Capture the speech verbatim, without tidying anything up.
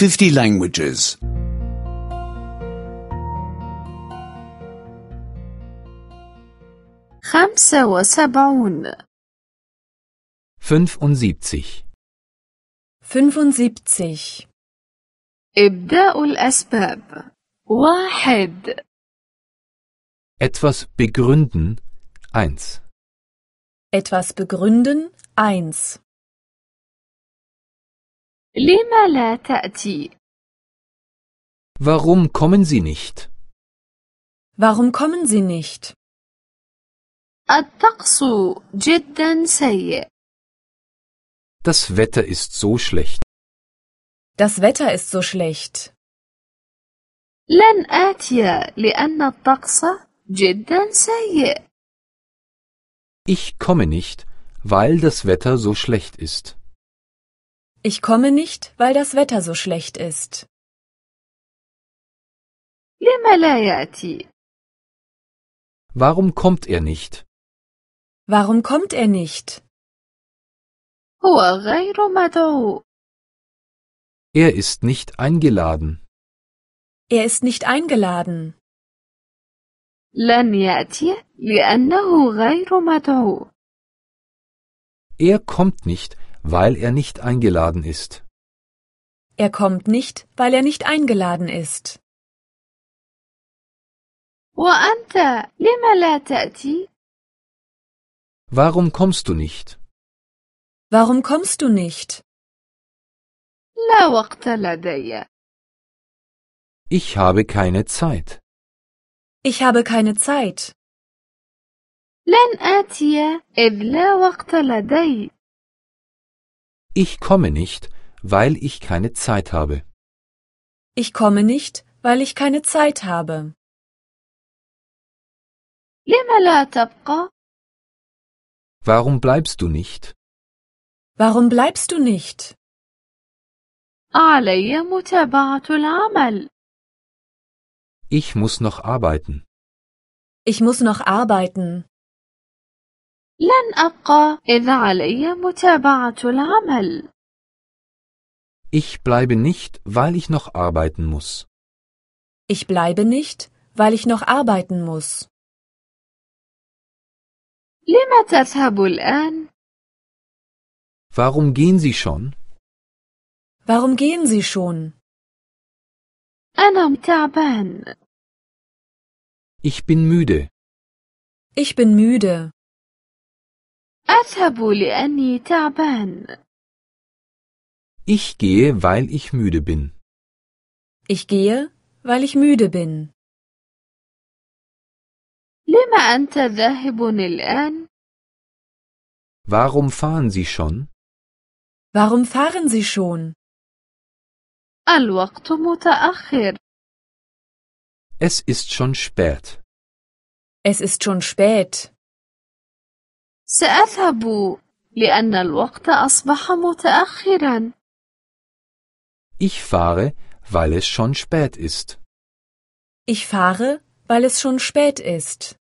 fifty languages. خمسة وسبعون. fünfundsiebzig. fünfundsiebzig. إبداء الأسباب. واحد. Etwas begründen. eins. Etwas begründen. eins. لم لا تأتي؟ Warum kommen Sie nicht? Warum kommen Sie nicht? الطقس جدا سيء. Das Wetter ist so schlecht. Das Wetter ist so schlecht. لن آتي لأن الطقس جدا سيء. Ich komme nicht, weil das Wetter so schlecht ist. Ich komme nicht, weil das Wetter so schlecht ist. لم لا يأتي؟ Warum kommt er nicht? Warum kommt er nicht? هو غير مدعو. Er ist nicht eingeladen. Er ist nicht eingeladen. لن يأتي لأنه غير مدعو. Er kommt nicht, weil er nicht eingeladen ist. Er kommt nicht, weil er nicht eingeladen ist. وأنت لم لا تأتي؟ Warum kommst du nicht? Warum kommst du nicht? لا وقت لدي. Ich habe keine Zeit. Ich habe keine Zeit. لن آتي إذ لا وقت لدي. Ich komme nicht, weil ich keine Zeit habe. Ich komme nicht, weil ich keine Zeit habe. لم لا تبقى؟ Warum bleibst du nicht? Warum bleibst du nicht? علي متابعة العمل. Ich muss noch arbeiten. Ich muss noch arbeiten. لن أبقى إذ علي متابعة العمل. Ich bleibe nicht, weil ich noch arbeiten muss. Ich bleibe nicht, weil ich noch arbeiten muss. لم تذهب الآن؟ Warum gehen Sie schon? Warum gehen Sie schon? أنا تعبان. Ich bin müde. Ich bin müde. أذهب لأني تعبان. Ich gehe, weil ich müde bin. Ich gehe, weil ich müde bin. لم أنت ذاهب الآن؟ Warum fahren Sie schon? Warum fahren Sie schon? الوقت متأخر. Es ist schon spät. Es ist schon spät. سأذهب لأن الوقت أصبح متأخرا. Ich fahre, weil es schon spät ist. Ich fahre, weil es schon spät ist.